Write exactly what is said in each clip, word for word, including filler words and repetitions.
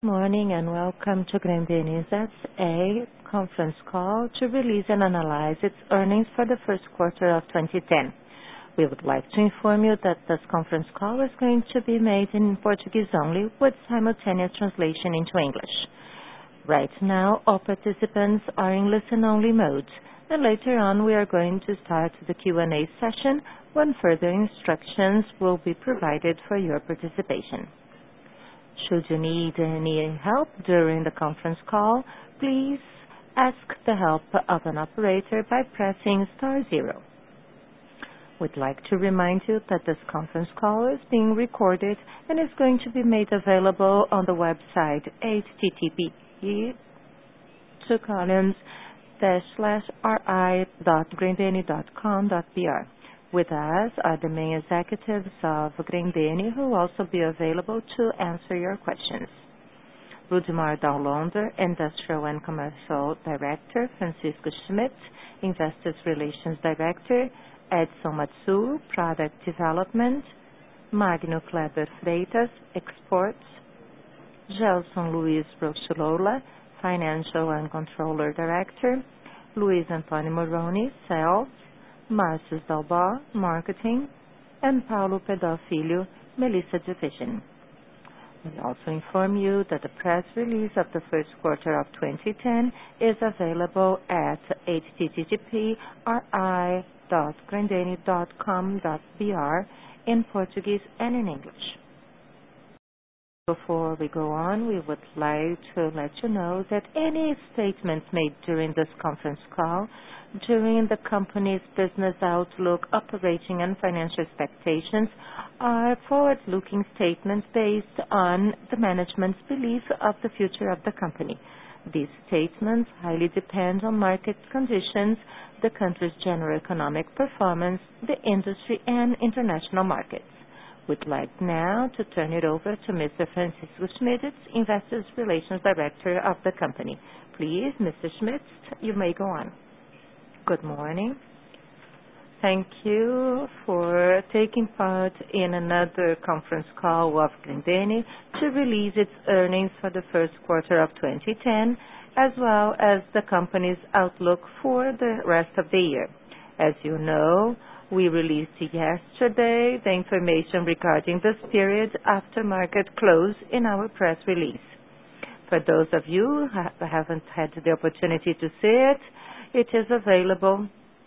Morning and welcome to Grendene S A conference call to release and analyze its earnings for the first quarter of twenty ten. We would like to inform you that this conference call is going to be made in Portuguese only with simultaneous translation into English. Right now, all participants are in listen-only mode, and later on we are going to start the Q and A session when further instructions will be provided for your participation. Should you need any help during the conference call, please ask the help of an operator by pressing star zero. We'd like to remind you that this conference call is being recorded and is going to be made available on the website h t t p two columns dash slash r i dot grendene dot com dot b r. With us are the main executives of Grendene who will also be available to answer your questions. Rudimar Daulonder, Industrial and Commercial Director, Francisco Schmidt, Investor Relations Director, Edson Matsu, Product Development, Magno Kleber Freitas, Exports, Gelson Luiz Rochilola, Financial and Controller Director, Luiz Antônio Moroni, Sales, Marcius Dalbar, Marketing, and Paulo Pedal Filho, Melissa Division. We also inform you that the press release of the first quarter of twenty ten is available at h t t p r i dot grendene dot com dot b r in Portuguese and in English. Before we go on, we would like to let you know that any statements made during this conference call during the company's business outlook, operating and financial expectations are forward-looking statements based on the management's belief of the future of the company. These statements highly depend on market conditions, the country's general economic performance, the industry, and international markets. We'd like now to turn it over to Mister Francisco Schmidt, Investor Relations Director of the company. Please, Mister Schmidt, you may go on. Good morning. Thank you for taking part in another conference call of Grendene to release its earnings for the first quarter of twenty ten, as well as the company's outlook for the rest of the year. As you know, we released yesterday the information regarding this period after market close in our press release. For those of you who haven't had the opportunity to see it, it is available.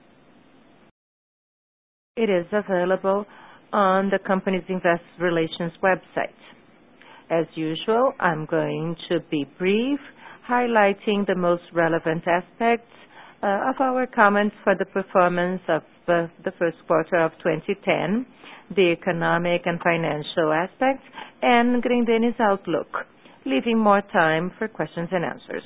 It is available on the company's investor relations website. As usual, I'm going to be brief, highlighting the most relevant aspects uh, of our comments for the performance of uh, the first quarter of twenty ten, the economic and financial aspects, and Grendene's outlook, leaving more time for questions and answers.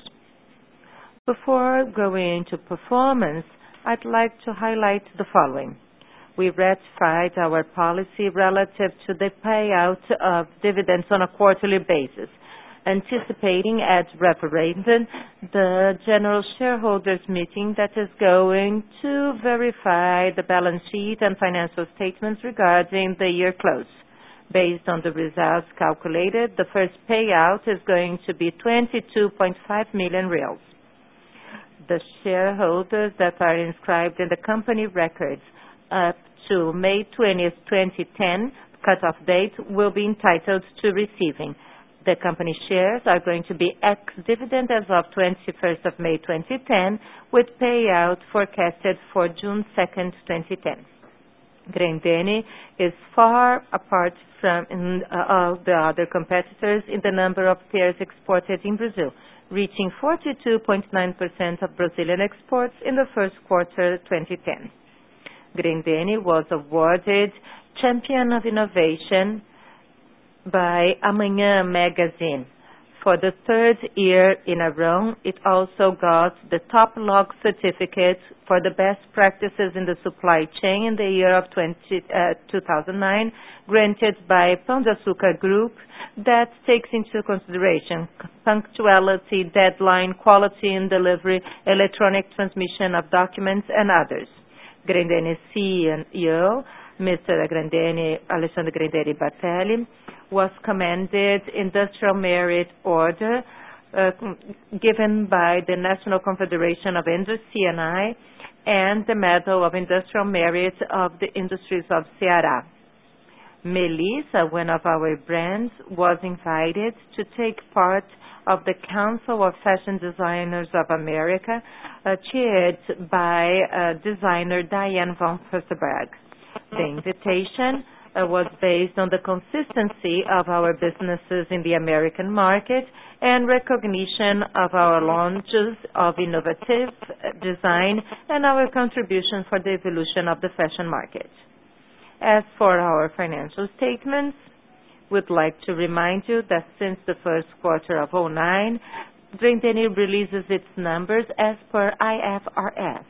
Before going into performance, I'd like to highlight the following. We ratified our policy relative to the payout of dividends on a quarterly basis, anticipating at referendum the general shareholders meeting that is going to verify the balance sheet and financial statements regarding the year close. Based on the results calculated, the first payout is going to be twenty-two point five million reals. The shareholders that are inscribed in the company records up to May twentieth, twenty ten, cutoff date, will be entitled to receiving. The company shares are going to be ex-dividend as of twenty-first of May twenty ten, with payout forecasted for June second, twenty ten. Grendene is far apart from uh, all the other competitors in the number of pairs exported in Brazil, reaching forty-two point nine percent of Brazilian exports in the first quarter twenty ten. Grendene was awarded Champion of Innovation by Amanhã magazine. For the third year in a row, it also got the Top Log certificate for the best practices in the supply chain in the year of two thousand nine, granted by Pão de Açúcar Group, that takes into consideration punctuality, deadline, quality in delivery, electronic transmission of documents, and others. Grendene C E O, Mister Grendene, Alexandre Grendene Batelli, was commended Industrial Merit Order uh, given by the National Confederation of Industry, C N I, and the Medal of Industrial Merit of the Industries of Ceará. Melissa, one of our brands, was invited to take part of the Council of Fashion Designers of America, uh, chaired by uh, designer Diane von Furstenberg. The invitation uh, was based on the consistency of our businesses in the American market and recognition of our launches of innovative design and our contribution for the evolution of the fashion market. As for our financial statements, we'd like to remind you that since the first quarter of oh nine, Grendene releases its numbers as per I F R S,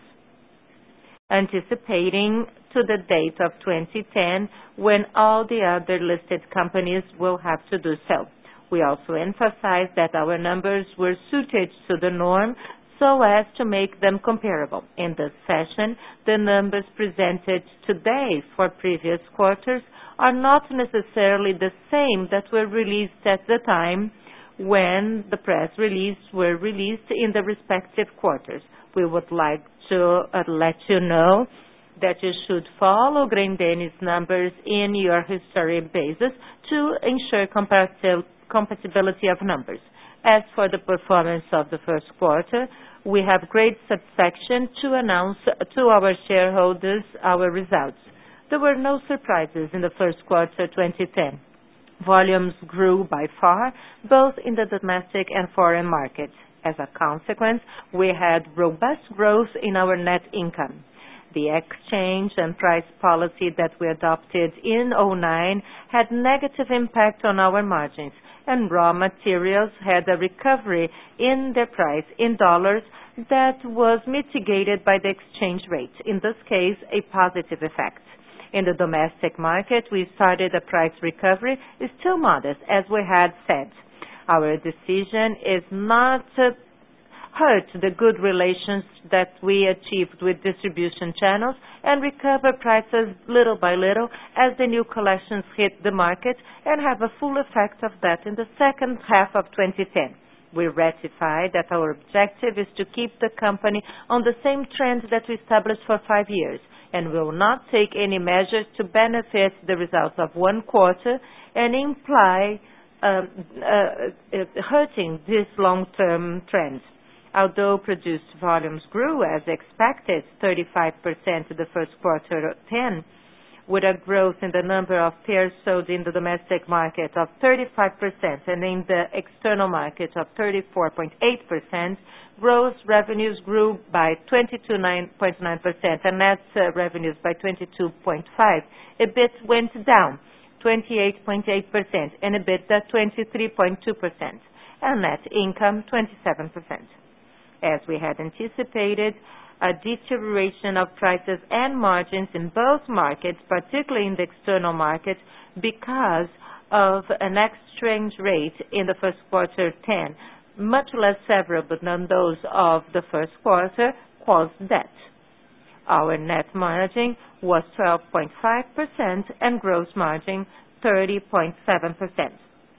anticipating to the date of twenty ten when all the other listed companies will have to do so. We also emphasize that our numbers were suited to the norm so as to make them comparable. In this fashion, the numbers presented today for previous quarters are not necessarily the same that were released at the time when the press releases were released in the respective quarters. We would like to uh, let you know that you should follow Grendene's numbers in your history basis to ensure comparative compatibility of numbers. As for the performance of the first quarter, we have great satisfaction to announce to our shareholders our results. There were no surprises in the first quarter twenty ten. Volumes grew by far, both in the domestic and foreign markets. As a consequence, we had robust growth in our net income. The exchange and price policy that we adopted in oh nine had negative impact on our margins, and raw materials had a recovery in their price in dollars that was mitigated by the exchange rate, in this case, a positive effect. In the domestic market, we started a price recovery, still modest, as we had said. Our decision is not to hurt the good relations that we achieved with distribution channels and recover prices little by little as the new collections hit the market and have a full effect of that in the second half of twenty ten. We ratify that our objective is to keep the company on the same trend that we established for five years and will not take any measures to benefit the results of one quarter and imply uh, uh, hurting this long-term trend. Although produced volumes grew as expected, thirty-five percent in the first quarter of ten, with a growth in the number of pairs sold in the domestic market of thirty-five percent and in the external market of thirty-four point eight percent, gross revenues grew by twenty-two point nine percent and net uh, revenues by twenty-two point five percent. EBIT went down twenty-eight point eight percent and EBITDA twenty-three point two percent and net income twenty-seven percent. As we had anticipated, a deterioration of prices and margins in both markets, particularly in the external market, because of an exchange rate in the first quarter ten, much less favorable than those of the first quarter, caused that. Our net margin was twelve point five percent and gross margin thirty point seven percent.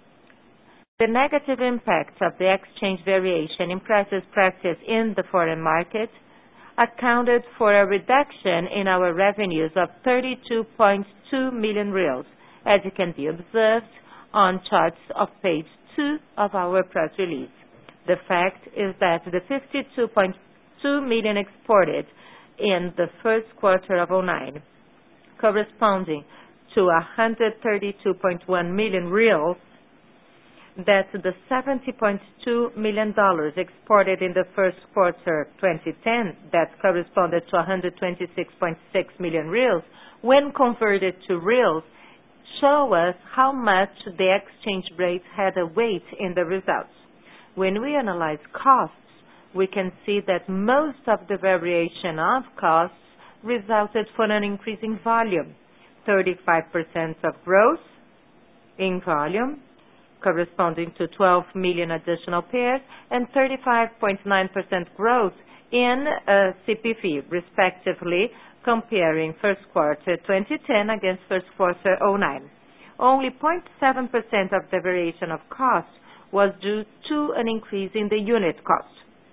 The negative impact of the exchange variation in prices practiced in the foreign market accounted for a reduction in our revenues of thirty-two point two million reais, as it can be observed on charts of page two of our press release. The fact is that the fifty-two point two million exported in the first quarter of oh nine, corresponding to one hundred thirty-two point one million reais, that the seventy point two million dollars exported in the first quarter twenty ten, that corresponded to one hundred twenty-six point six million reais, when converted to reals, show us how much the exchange rate had a weight in the results. When we analyze costs, we can see that most of the variation of costs resulted from an increase in volume, thirty-five percent of growth in volume, corresponding to twelve million additional pairs, and thirty-five point nine percent growth in uh, C P V, respectively, comparing first quarter twenty ten against first quarter oh nine. only zero point seven percent of the variation of cost was due to an increase in the unit cost.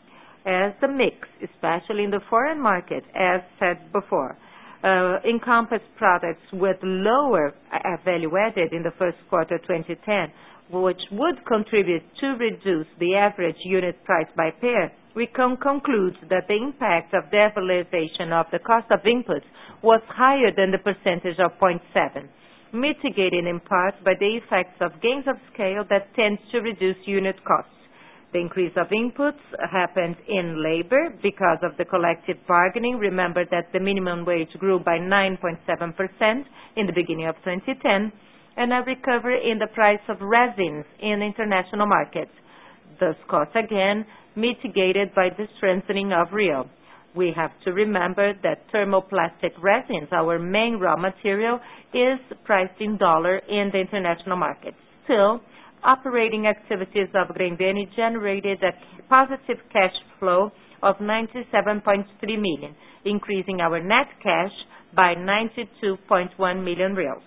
As the mix, especially in the foreign market, as said before, uh, encompassed products with lower uh, value added in the first quarter twenty ten, which would contribute to reduce the average unit price by pair, we can conclude that the impact of devaluation of the cost of inputs was higher than the percentage of zero point seven, mitigated in part by the effects of gains of scale that tends to reduce unit costs. The increase of inputs happened in labor because of the collective bargaining. Remember that the minimum wage grew by nine point seven percent in the beginning of twenty ten, and a recovery in the price of resins in international markets. This cost again mitigated by the strengthening of real. We have to remember that thermoplastic resins, our main raw material, is priced in dollar in the international market. Still, operating activities of Grendene generated a positive cash flow of ninety-seven point three million, increasing our net cash by ninety-two point one million reals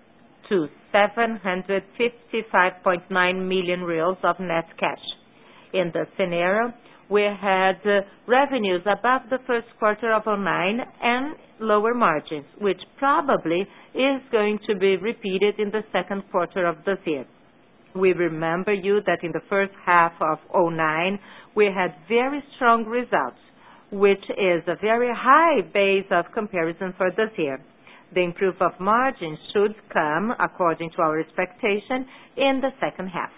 to seven hundred fifty-five point nine million reals of net cash. In the scenario, we had uh, revenues above the first quarter of oh nine and lower margins, which probably is going to be repeated in the second quarter of this year. We remember you that in the first half of oh nine, we had very strong results, which is a very high base of comparison for this year. The improvement of margins should come, according to our expectation, in the second half.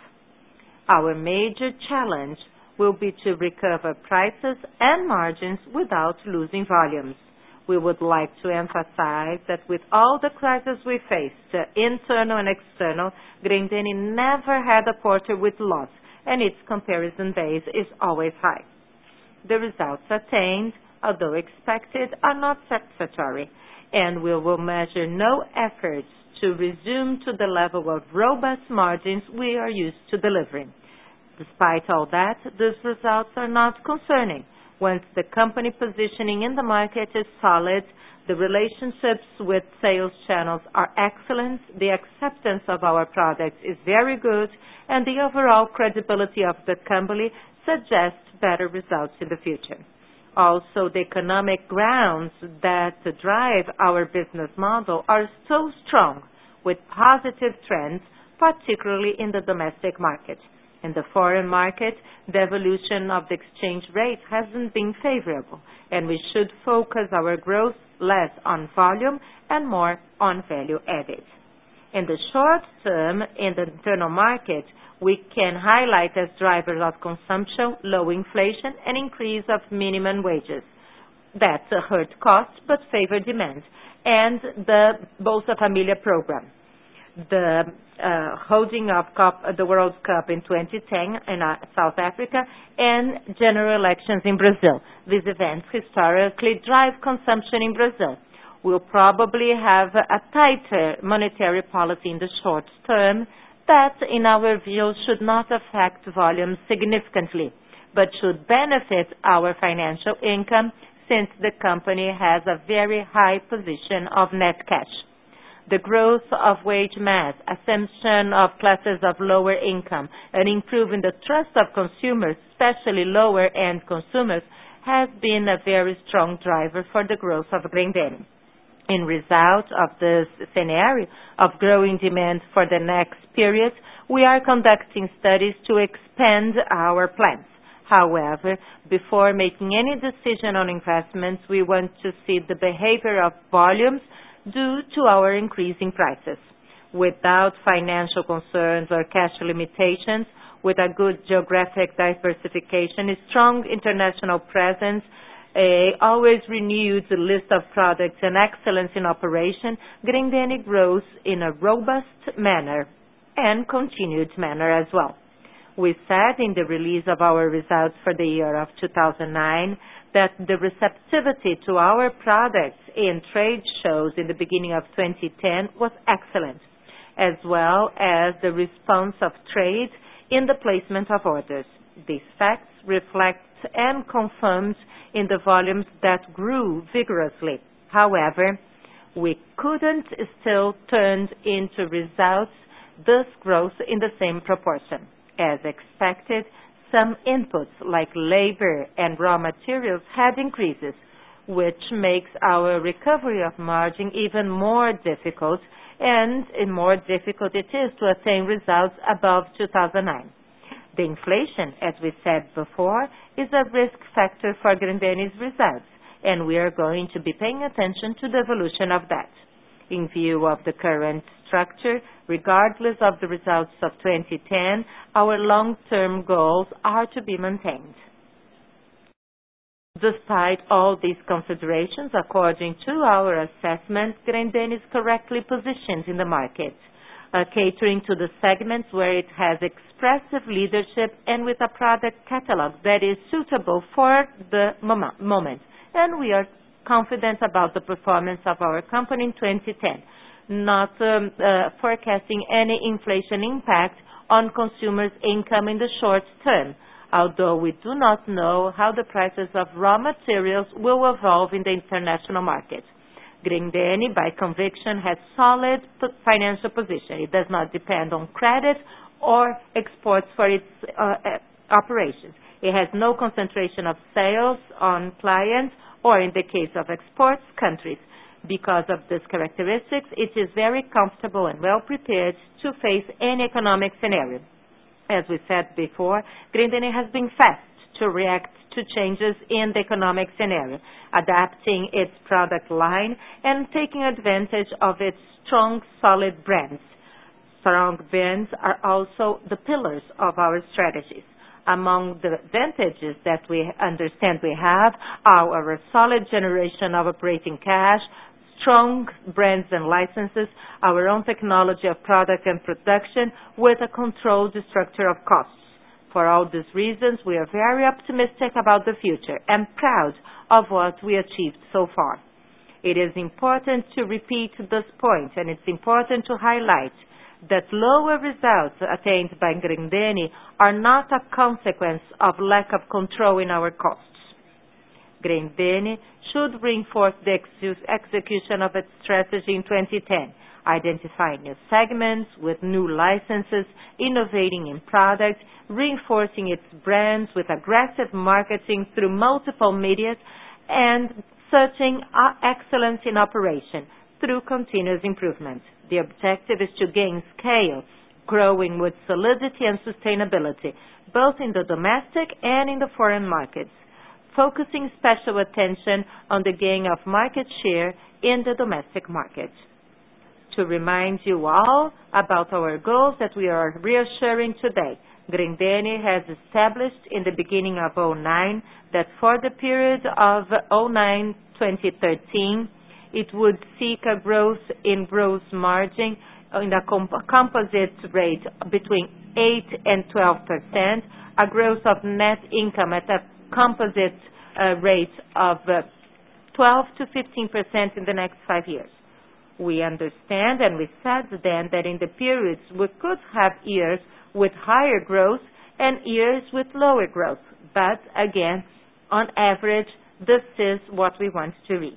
Our major challenge will be to recover prices and margins without losing volumes. We would like to emphasize that with all the crises we faced, uh, internal and external, Grendene never had a quarter with loss, and its comparison base is always high. The results attained, although expected, are not satisfactory, and we will measure no efforts to resume to the level of robust margins we are used to delivering. Despite all that, these results are not concerning. Once the company positioning in the market is solid, the relationships with sales channels are excellent, the acceptance of our products is very good, and the overall credibility of the company suggests better results in the future. Also, the economic grounds that drive our business model are so strong, with positive trends, particularly in the domestic market. In the foreign market, the evolution of the exchange rate hasn't been favorable, and we should focus our growth less on volume and more on value added. In the short term, in the internal market, we can highlight as drivers of consumption, low inflation, and increase of minimum wages. That hurt costs but favor demand, and the Bolsa Familia program. The uh, holding of Cup, uh, the World Cup in twenty ten in uh, South Africa, and general elections in Brazil. These events historically drive consumption in Brazil. We'll probably have a tighter monetary policy in the short term that, in our view, should not affect volumes significantly, but should benefit our financial income since the company has a very high position of net cash. The growth of wage mass, assumption of classes of lower income, and improving the trust of consumers, especially lower-end consumers, has been a very strong driver for the growth of Grendene. In result of this scenario of growing demand for the next period, we are conducting studies to expand our plans. However, before making any decision on investments, we want to see the behavior of volumes due to our increasing prices. Without financial concerns or cash limitations, with a good geographic diversification, a strong international presence, a always renewed list of products, and excellence in operation, Grendene grows in a robust manner and continued manner as well. We said in the release of our results for the year of two thousand nine that the receptivity to our products in trade shows in the beginning of twenty ten was excellent, as well as the response of trade in the placement of orders. These facts reflect and confirmed in the volumes that grew vigorously. However, we couldn't still turn into results this growth in the same proportion. As expected, some inputs like labor and raw materials had increases, which makes our recovery of margin even more difficult, and more difficult it is to attain results above two thousand nine. The inflation, as we said before, is a risk factor for Grendene's results, and we are going to be paying attention to the evolution of that. In view of the current structure, regardless of the results of twenty ten, our long-term goals are to be maintained. Despite all these considerations, according to our assessment, Grendene is correctly positioned in the market, uh, catering to the segments where it has expressive leadership and with a product catalog that is suitable for the mom- moment. And we are confident about the performance of our company in twenty ten, not um, uh, forecasting any inflation impact on consumers' income in the short term, although we do not know how the prices of raw materials will evolve in the international market. Grendene, by conviction, has solid p- financial position. It does not depend on credit or exports for its uh, uh, operations. It has no concentration of sales on clients or, in the case of exports, countries. Because of these characteristics, it is very comfortable and well prepared to face any economic scenario. As we said before, Grendene has been fast to react to changes in the economic scenario, adapting its product line and taking advantage of its strong, solid brands. Strong brands are also the pillars of our strategies. Among the advantages that we understand we have are our solid generation of operating cash, strong brands and licenses, our own technology of product and production with a controlled structure of costs. For all these reasons, we are very optimistic about the future and proud of what we achieved so far. It is important to repeat this point, and it's important to highlight that lower results attained by Grendene are not a consequence of lack of control in our costs. Grendene should reinforce the ex- execution of its strategy in twenty ten, identifying new segments with new licenses, innovating in products, reinforcing its brands with aggressive marketing through multiple media, and searching uh, excellence in operation through continuous improvement. The objective is to gain scale, growing with solidity and sustainability, both in the domestic and in the foreign markets, focusing special attention on the gain of market share in the domestic market. To remind you all about our goals that we are reassuring today, Grendene has established in the beginning of oh nine that for the period of oh nine to twenty thirteen, it would seek a growth in gross margin in a comp- composite rate between eight and twelve percent, a growth of net income at a composite uh, rate of uh, twelve to fifteen percent in the next five years. We understand, and we said then, that in the periods we could have years with higher growth and years with lower growth. But again, on average, this is what we want to reach.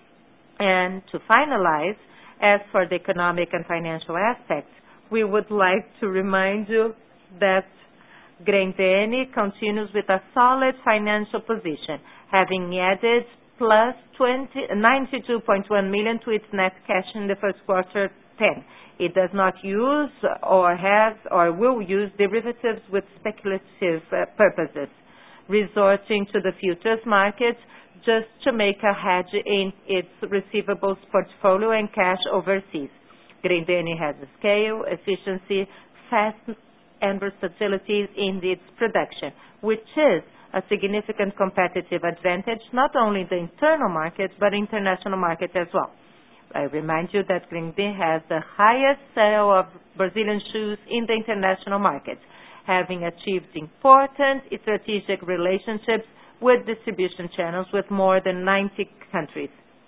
And to finalize, as for the economic and financial aspects, we would like to remind you that Grendene continues with a solid financial position, having added plus ninety-two point one million to its net cash in the first quarter ten. It does not use or has or will use derivatives with speculative uh, purposes, resorting to the futures markets just to make a hedge in its receivables portfolio and cash overseas. Grendene has scale, efficiency, fast and versatility in its production, which is a significant competitive advantage not only in the internal market but international market as well. I remind you that Grendene has the highest sale of Brazilian shoes in the international market, having achieved important strategic relationships with distribution channels with more than ninety countries.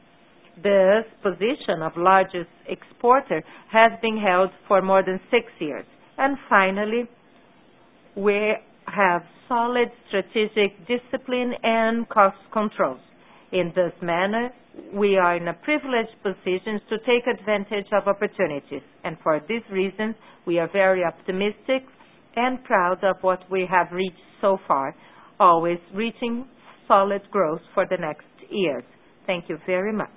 This position of largest exporter has been held for more than six years. And finally, we have solid strategic discipline and cost controls. In this manner, we are in a privileged position to take advantage of opportunities, and for this reason, we are very optimistic and proud of what we have reached so far, always reaching solid growth for the next years. Thank you very much.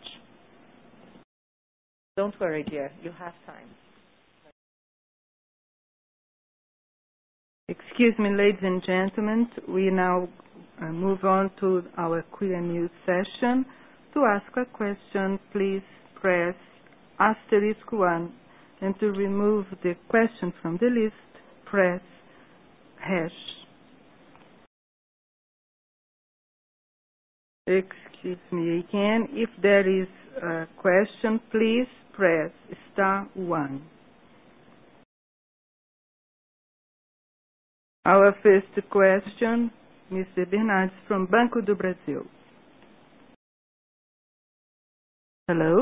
Don't worry, dear. You have time. Excuse me, ladies and gentlemen. We now uh, move on to our Q and A session. To ask a question, please press asterisk one, and to remove the question from the list, press hash. Excuse me again. If there is a question, please press star one. Our first question, Mister Bernardes from Banco do Brasil. Hello?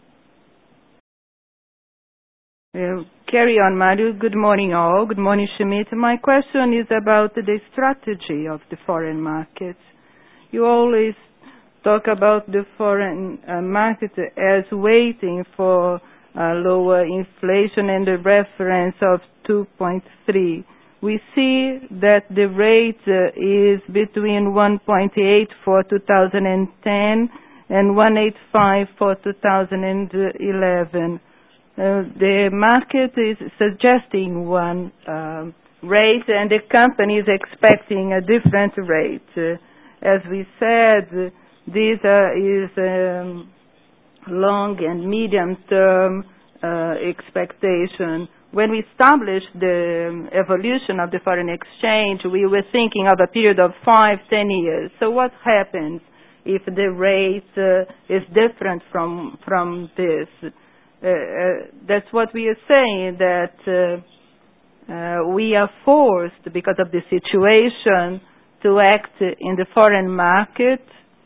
Uh, carry on, Mario. Good morning, all. Good morning, Schmidt. My question is about the strategy of the foreign market. You always talk about the foreign uh, market as waiting for uh, lower inflation and the reference of two point three. We see that the rate uh, is between one point eight for two thousand ten and one point eight five for two thousand eleven. Uh, the market is suggesting one uh, rate, and the company is expecting a different rate. Uh, as we said, this uh, is um, long and medium-term uh, expectation. When we established the evolution of the foreign exchange, we were thinking of a period of five, ten years. So what happens if the rate uh, is different from from this? Uh, uh, that's what we are saying, that uh, uh, we are forced, because of the situation, to act in the foreign market,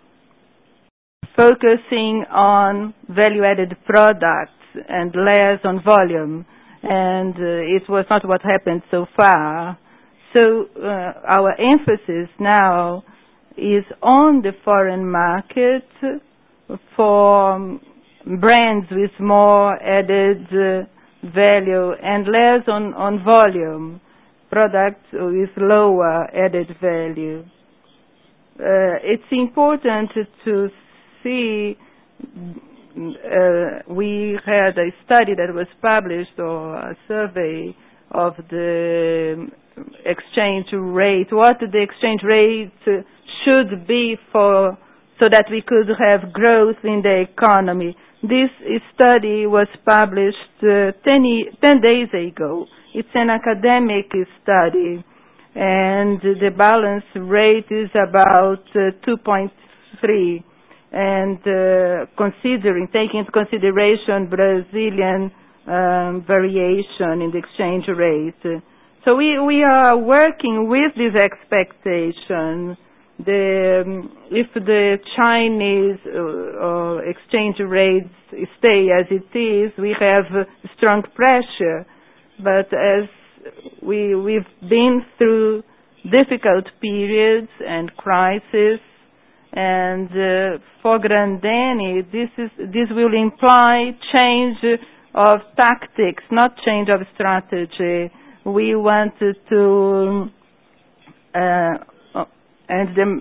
focusing on value-added products and less on volume. And uh, it was not what happened so far. So uh, our emphasis now is on the foreign market for um, brands with more added uh, value and less on, on volume, products with lower added value. Uh, it's important to see. Uh, we had a study that was published, or a survey of the exchange rate, what the exchange rate should be for, so that we could have growth in the economy. This study was published uh, ten, ten days ago. It's an academic study, and the balance rate is about uh, two point three. And uh, considering, taking into consideration Brazilian um, variation in the exchange rate. So we, we are working with this expectation. The, um, if the Chinese uh, uh, exchange rates stay as it is, we have strong pressure. But as we, we've been through difficult periods and crises, and uh, for Grendene, this is this will imply change of tactics, not change of strategy. We wanted to, uh, and the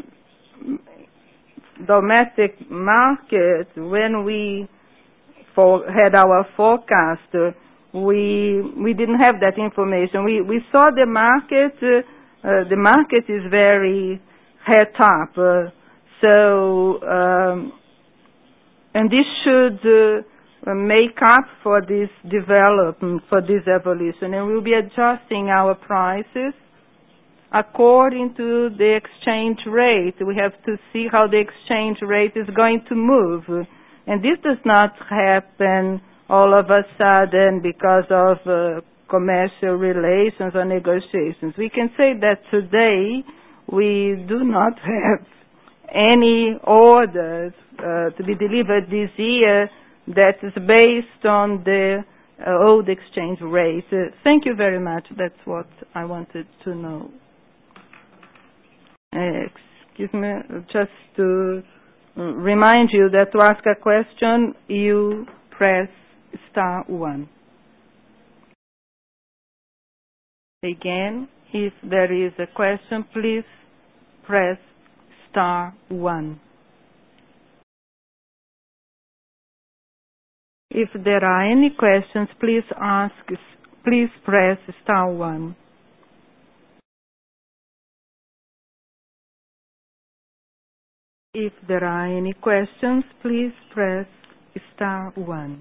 domestic market, when we for, had our forecast, we we didn't have that information. We we saw the market. Uh, uh, the market is very head up. Uh, So, um, and this should uh, make up for this development, for this evolution, and we'll be adjusting our prices according to the exchange rate. We have to see how the exchange rate is going to move, and this does not happen all of a sudden because of uh, commercial relations or negotiations. We can say that today we do not have any orders uh, to be delivered this year that is based on the uh, old exchange rate. Uh, thank you very much. That's what I wanted to know. Uh, excuse me, just to remind you that to ask a question, you press star one. Again, if there is a question, please press star one. If there are any questions, please ask, please press star one. If there are any questions, please press star one.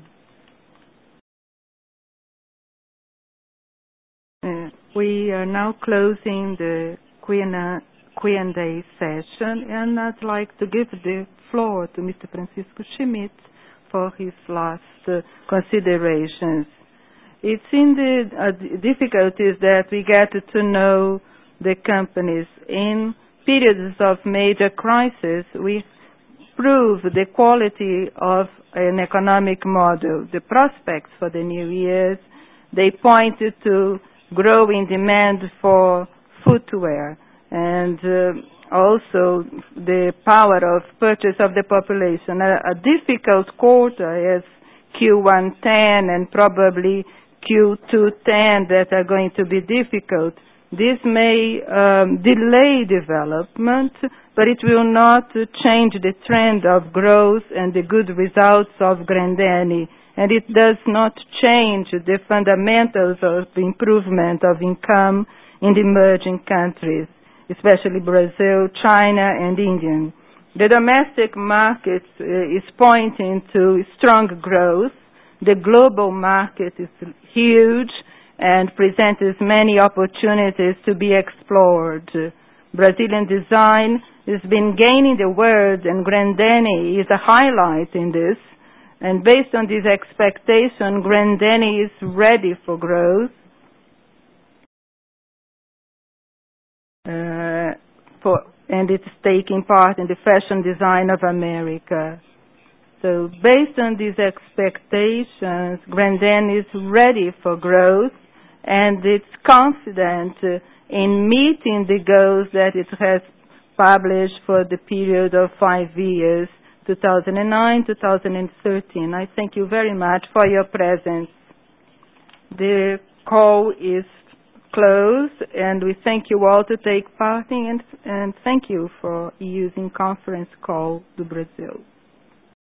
Uh, we are now closing the Q and A session, and I'd like to give the floor to Mister Francisco Schmidt for his last uh, considerations. It's in the uh, difficulties that we get to know the companies. In periods of major crisis, we prove the quality of an economic model. The prospects for the new years, they pointed to growing demand for footwear and uh, also the power of purchase of the population. A, a difficult quarter is Q one ten and probably Q two ten that are going to be difficult. This may um, delay development, but it will not uh, change the trend of growth and the good results of Grendene. And it does not change the fundamentals of improvement of income in the emerging countries, especially Brazil, China, and India. The domestic market uh, is pointing to strong growth. The global market is huge and presents many opportunities to be explored. Brazilian design has been gaining the world, and Grendene is a highlight in this. And based on this expectation, Grendene is ready for growth. Uh, for, and it's taking part in the fashion design of America. So based on these expectations, Grendene is ready for growth, and it's confident uh, in meeting the goals that it has published for the period of five years, two thousand nine to two thousand thirteen. I thank you very much for your presence. The call is closed, and we thank you all to take part in, and, and thank you for using conference call do Brazil.